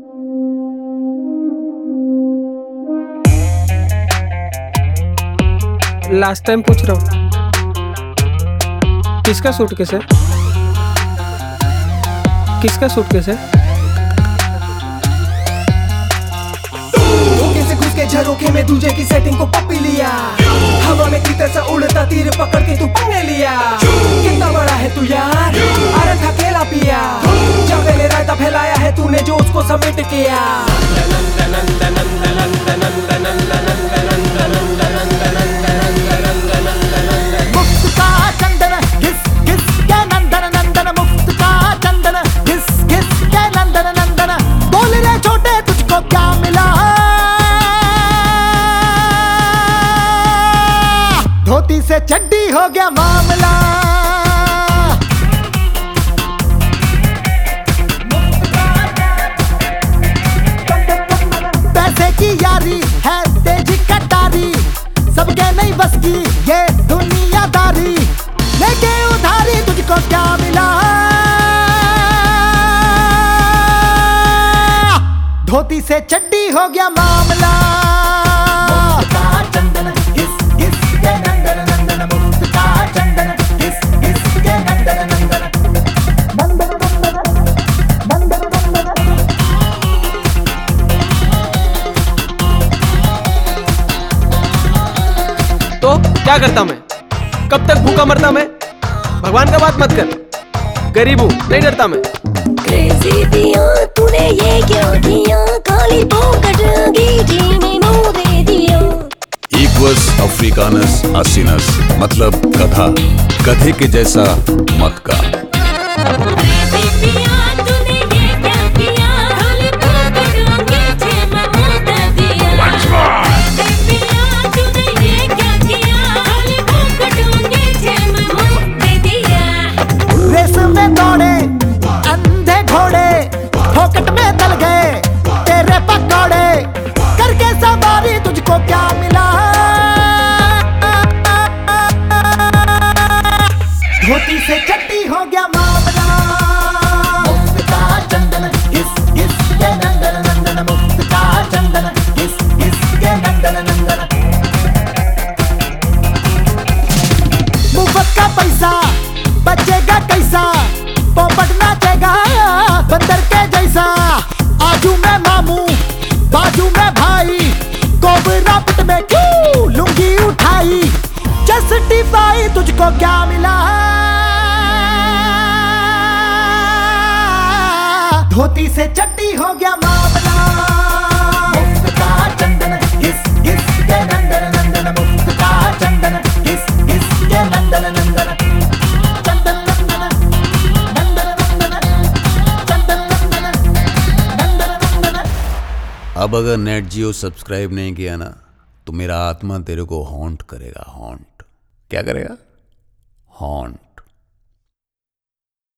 Last time पूछ रहा हूँ, किसका सूटकेस है? किसका सूटकेस है? घुस के झरोखे में दूजे की सेटिंग को पप्पी लिया, हवा में तीतर सा उड़ता तीर पकड़ के तू पंगे लिया। कितना बड़ा है तू यार, अरे था केला पिया, जब मैंने रायता फैलाया है तूने जो उसको समेट किया। मुफ्त का चंदन घिस घिस के नंदन नंदन, मुफ्त का चंदन घिस घिस के नंदन नंदन। बोल रे छोटे तुझको क्या मिला, धोती से चड्डी हो गया मामला। पैसे की यारी है तेजी कटारी, सबके नहीं बस की ये दुनियादारी। लेके उधारी तुझको क्या मिला, धोती से चड्डी हो गया मामला। तो क्या करता मैं? कब तक भूखा मरता मैं? भगवान का बात मत कर, गरीब हूँ, नहीं डरता मैं। क्रेज़ी पिया तूने ये क्या किया, काली पॉकेट अंगीठी में नो दे दिया। इक्वस अफ्रीकानस असिनस मतलब गधा, गधे के जैसा मत का। क्रेज़ी पिया तूने ये क्या किया, काली पॉकेट अंगीठी में नो दे दिया। क्रेज़ी पिया तूने ये क्या किया, काली पॉकेट अंगीठी में नो दे दिया। रेस में दौड़े अंधे घोड़े, फोकट में तल गए तेरे पकौड़े। करके सवारी तुझको क्या मिला, धोती से चट्टी हो गया मामला। मुफ्त का चंदन घिस घिस के नंदन नंदन, मुफ्त का चंदन घिस घिस के नंदन नंदन। मुफ्त का पैसा बचेगा कैसा, पोपट नाचेगा बंदर के जैसा। आजू में मामू बाजू में भाई, कोबरा पिट में क्यों लुंगी उठाई। जस्टिफाई तुझको क्या मिला, धोती से चट्टी हो गया मामला। मुफ्त का चंदन घिस घिस के नंदन नंदन, मुफ्त का चंदन घिस घिस के नंदन नंदन। चंदन नंदन नंदन नंदन, चंदन नंदन नंदन नंदन। अब अगर नेट जियो सब्सक्राइब नहीं किया ना, तो मेरा आत्मा तेरे को हॉन्ट करेगा। हॉन्ट क्या करेगा? हॉन्ट।